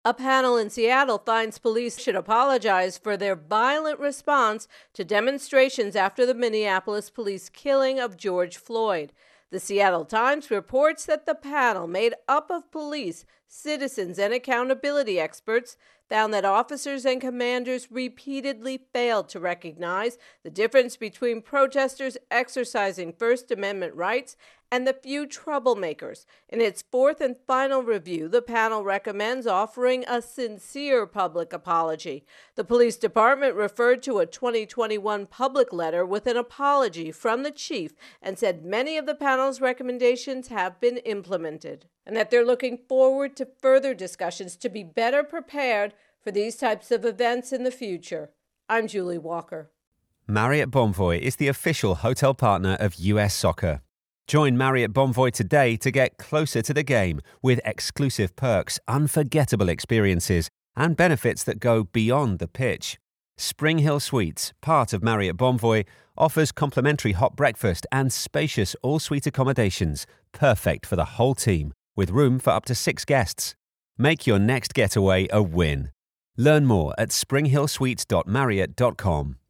A panel in Seattle finds police should apologize for their violent response to demonstrations after the Minneapolis police killing of George Floyd. The Seattle Times reports that the panel, made up of police, citizens, and accountability experts, found that officers and commanders repeatedly failed to recognize the difference between protesters exercising First Amendment rights and the few troublemakers. In its fourth and final review, the panel recommends offering a sincere public apology. The police department referred to a 2021 public letter with an apology from the chief and said many of the panel's recommendations have been implemented, and that they're looking forward to further discussions to be better prepared for these types of events in the future. I'm Julie Walker. Marriott Bonvoy is the official hotel partner of US Soccer. Join Marriott Bonvoy today to get closer to the game with exclusive perks, unforgettable experiences, and benefits that go beyond the pitch. Spring Hill Suites, part of Marriott Bonvoy, offers complimentary hot breakfast and spacious all-suite accommodations, perfect for the whole team, with room for up to 6 guests. Make your next getaway a win. Learn more at springhillsuites.marriott.com.